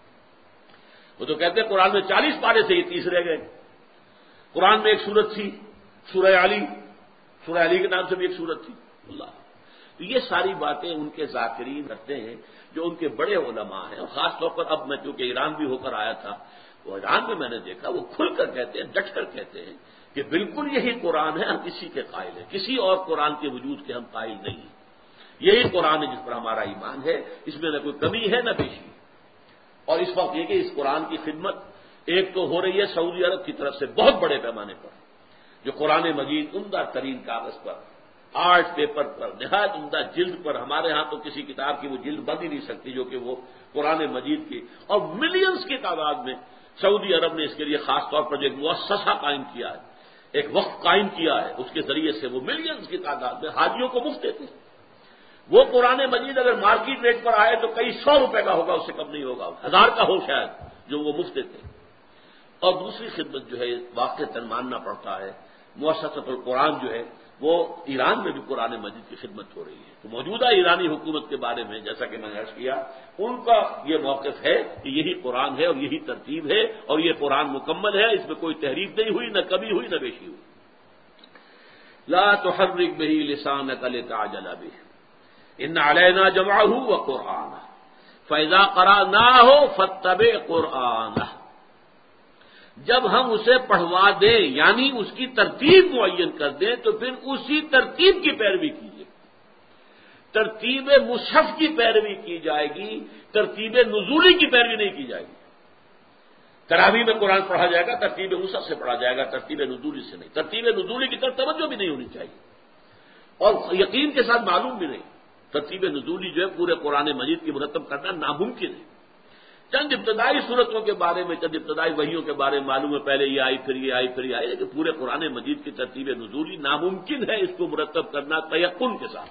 وہ تو کہتے ہیں قرآن میں چالیس پارے سے یہ تیس رہ گئے۔ قرآن میں ایک سورت تھی سورہ علی، سورہ علی کے نام سے بھی ایک سورت تھی، اللہ۔ تو یہ ساری باتیں ان کے ذاکرین کرتے ہیں جو ان کے بڑے علماء ہیں، اور خاص طور پر اب میں چونکہ ایران بھی ہو کر آیا تھا، وہ ایران میں میں نے دیکھا وہ کھل کر کہتے ہیں، ڈٹ کر کہتے ہیں کہ بالکل یہی قرآن ہے، ہم اسی کے قائل ہیں، کسی اور قرآن کے وجود کے ہم قائل نہیں ہیں، یہی قرآن ہے جس پر ہمارا ایمان ہے، اس میں نہ کوئی کمی ہے نہ بیشی۔ اور اس وقت یہ کہ اس قرآن کی خدمت ایک تو ہو رہی ہے سعودی عرب کی طرف سے بہت بڑے پیمانے پر، جو قرآن مجید عمدہ ترین کاغذ پر، آرٹ پیپر پر، نہایت عمدہ جلد پر، ہمارے ہاں تو کسی کتاب کی وہ جلد بن ہی نہیں سکتی جو کہ وہ قرآن مجید کی، اور ملینز کی تعداد میں سعودی عرب نے اس کے لیے خاص طور پر جو ایک مؤسسہ قائم کیا ہے، ایک وقف قائم کیا ہے، اس کے ذریعے سے وہ ملینز کی تعداد میں حاجیوں کو مفت دیتے ہیں۔ وہ قرآن مجید اگر مارکیٹ ریٹ پر آئے تو کئی سو روپے کا ہوگا، اس سے کم نہیں ہوگا، ہزار کا ہو شاید جو وہ مفت دیتے ہیں۔ اور دوسری خدمت جو ہے واقعتاً ماننا پڑتا ہے، مؤسسۃ القرآن جو ہے وہ ایران میں بھی قرآن مجید کی خدمت ہو رہی ہے۔ تو موجودہ ایرانی حکومت کے بارے میں جیسا کہ میں نے عرض کیا، ان کا یہ موقف ہے کہ یہی قرآن ہے اور یہی ترتیب ہے اور یہ قرآن مکمل ہے، اس میں کوئی تحریف نہیں ہوئی، نہ کمی ہوئی نہ بیشی ہوئی۔ لا تحرک بہ لسانک لتعجل بہ ان علینا جمعہ وقرآنہ فاذا قرأناہ فاتبع قرآنہ۔ جب ہم اسے پڑھوا دیں یعنی اس کی ترتیب معین کر دیں تو پھر اسی ترتیب کی پیروی کیجیے۔ ترتیب مصحف کی پیروی کی جائے گی، ترتیب نزولی کی پیروی نہیں کی جائے گی۔ تراویح میں قرآن پڑھا جائے گا، ترتیب مصحف سے پڑھا جائے گا، ترتیب نزولی سے نہیں۔ ترتیب نزولی کی طرف توجہ بھی نہیں ہونی چاہیے، اور یقین کے ساتھ معلوم بھی نہیں۔ ترتیب نزولی جو ہے پورے قرآن مجید کی مرتب کرنا ناممکن ہے۔ چند ابتدائی صورتوں کے بارے میں، چند ابتدائی وحیوں کے بارے میں معلوم ہے، پہلے یہ آئی پھر یہ آئی پھر یہ آئی، لیکن پورے قرآن مجید کی ترتیب نزولی ناممکن ہے اس کو مرتب کرنا تیقن کے ساتھ۔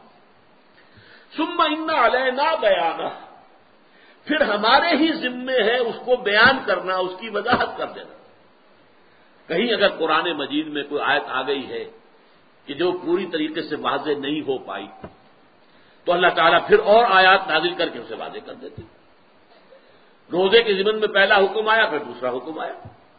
ثم ان علینا بیانہ، پھر ہمارے ہی ذمے ہے اس کو بیان کرنا، اس کی وضاحت کر دینا۔ کہیں اگر قرآن مجید میں کوئی آیت آ گئی ہے کہ جو پوری طریقے سے واضح نہیں ہو پائی تو اللہ تعالیٰ پھر اور آیات نازل کر کے اسے واضح کر دیتے۔ روزے کے ضمن میں پہلا حکم آیا، پھر دوسرا حکم آیا۔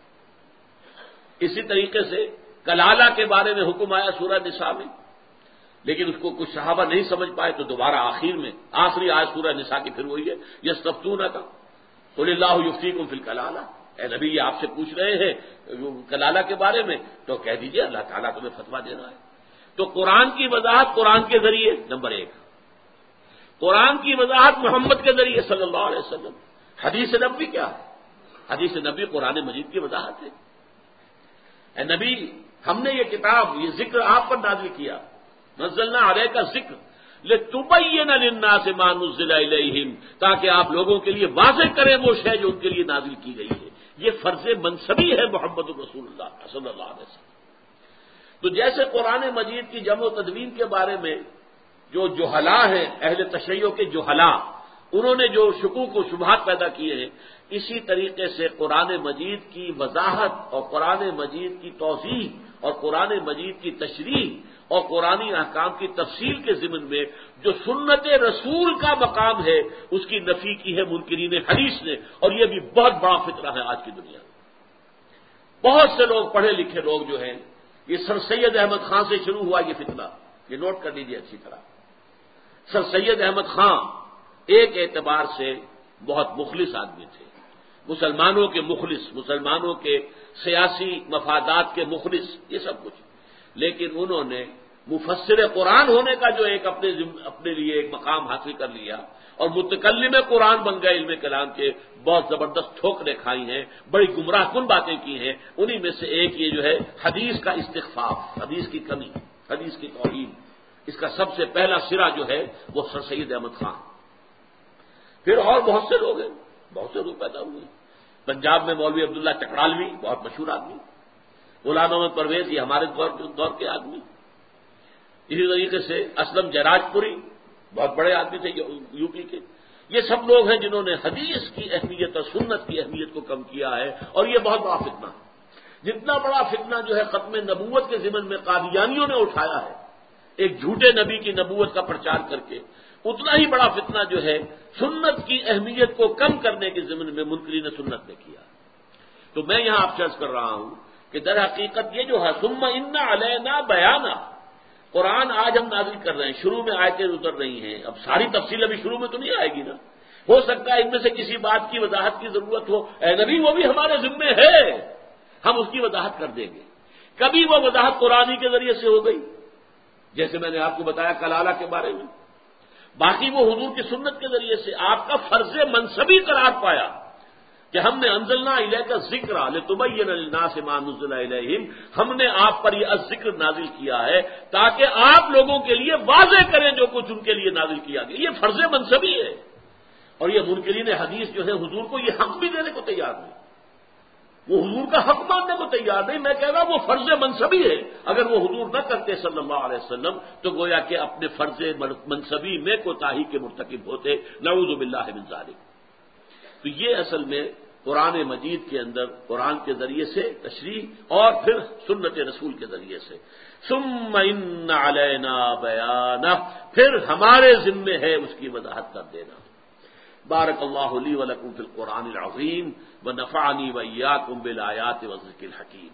اسی طریقے سے کلالہ کے بارے میں حکم آیا سورہ نساء میں، لیکن اس کو کچھ صحابہ نہیں سمجھ پائے تو دوبارہ آخر میں آخری آیت سورہ نساء کی پھر وہی ہے، یستفتونک قل اللہ یفتیکم فی الکلالہ۔ اے نبی یہ آپ سے پوچھ رہے ہیں کلالہ کے بارے میں، تو کہہ دیجئے اللہ تعالیٰ تمہیں فتویٰ دے رہا ہے۔ تو قرآن کی وضاحت قرآن کے ذریعے نمبر ایک، قرآن کی وضاحت محمد کے ذریعے صلی اللہ علیہ وسلم۔ حدیث نبوی کیا ہے؟ حدیث نبوی قرآن مجید کی وضاحت ہے۔ اے نبی ہم نے یہ کتاب، یہ ذکر آپ پر نازل کیا، نزلنا علیک ذکر لتبین للناس ما نزل الیہم، تاکہ آپ لوگوں کے لیے واضح کریں وہ شے جو ان کے لیے نازل کی گئی ہے۔ یہ فرض منصبی ہے محمد رسول اللہ صلی اللہ علیہ وسلم۔ تو جیسے قرآن مجید کی جمع و تدوین کے بارے میں جو جہلا ہیں، اہل تشیع کے جہلا، انہوں نے جو شکوک و شبہات پیدا کیے ہیں، اسی طریقے سے قرآن مجید کی وضاحت اور قرآن مجید کی توضیح اور قرآن مجید کی تشریح اور قرآنی احکام کی تفصیل کے ضمن میں جو سنت رسول کا مقام ہے اس کی نفی کی ہے منکرین حدیث نے، اور یہ بھی بہت بڑا فتنہ ہے آج کی دنیا میں۔ بہت سے لوگ پڑھے لکھے لوگ جو ہیں، یہ سر سید احمد خان سے شروع ہوا یہ فتنہ، یہ نوٹ کر لیجیے اچھی طرح۔ سر سید احمد خان ایک اعتبار سے بہت مخلص آدمی تھے، مسلمانوں کے مخلص، مسلمانوں کے سیاسی مفادات کے مخلص، یہ سب کچھ، لیکن انہوں نے مفسر قرآن ہونے کا جو ایک اپنے اپنے لیے ایک مقام حاصل کر لیا اور متکلم قرآن بن گئے، علم کلام کے بہت زبردست ٹھوکریں کھائی ہیں، بڑی گمراہ کن باتیں کی ہیں۔ انہی میں سے ایک یہ جو ہے حدیث کا استخفاف، حدیث کی کمی، حدیث کی توہین، اس کا سب سے پہلا سرا جو ہے وہ سر سید احمد خان۔ پھر اور بہت سے لوگ ہیں، بہت سے لوگ پیدا ہوئے۔ پنجاب میں مولوی عبداللہ چکڑالوی بہت مشہور آدمی، غلام محمد پرویز یہ ہمارے دور, دور کے آدمی، اسی طریقے سے اسلم جراج پوری بہت بڑے آدمی تھے یو پی کے۔ یہ سب لوگ ہیں جنہوں نے حدیث کی اہمیت اور سنت کی اہمیت کو کم کیا ہے، اور یہ بہت بڑا فتنہ ہے۔ جتنا بڑا فتنہ جو ہے ختم نبوت کے ضمن میں قادیانیوں نے اٹھایا ہے، ایک جھوٹے نبی کی نبوت کا پرچار کر کے، اتنا ہی بڑا فتنہ جو ہے سنت کی اہمیت کو کم کرنے کے ضمن میں منکرین سنت نے کیا۔ تو میں یہاں آپ سے عرض کر رہا ہوں کہ در حقیقت یہ جو ہے ثم ان علینا بیانہ، قرآن آج ہم نازل کر رہے ہیں، شروع میں آیتیں اتر رہی ہیں، اب ساری تفصیل ابھی شروع میں تو نہیں آئے گی نا، ہو سکتا ہے ان میں سے کسی بات کی وضاحت کی ضرورت ہو، اے نبی وہ بھی ہمارے ذمے ہے، ہم اس کی وضاحت کر دیں گے۔ کبھی وہ وضاحت قرآن کے ذریعے سے ہو گئی، جیسے میں نے آپ کو بتایا کلالہ کے بارے میں، باقی وہ حضور کی سنت کے ذریعے سے آپ کا فرض منصبی قرار پایا کہ ہم نے انزلنا الیک الذکر لتبین للناس ما نزل الیہم، ہم نے آپ پر یہ الذکر نازل کیا ہے تاکہ آپ لوگوں کے لیے واضح کریں جو کچھ ان کے لیے نازل کیا گیا، یہ فرض منصبی ہے۔ اور یہ منکرین حدیث جو ہے حضور کو یہ حق بھی دینے کو تیار نہیں، وہ حضور کا حق ماننے کو تیار نہیں، میں کہہ رہا ہوں وہ فرض منصبی ہے، اگر وہ حضور نہ کرتے صلی اللہ علیہ وسلم تو گویا کہ اپنے فرض منصبی میں کوتاہی کے مرتکب ہوتے، نعوذ باللہ من ذالک۔ تو یہ اصل میں قرآن مجید کے اندر قرآن کے ذریعے سے تشریح اور پھر سنت رسول کے ذریعے سے، ثم ان علینا بیانہ، پھر ہمارے ذمے ہے اس کی وضاحت کر دینا۔ بارک اللہ لی ولکم فی القرآن العظیم ونفعنی وإیاکم بالآیات والذکر الحکیم۔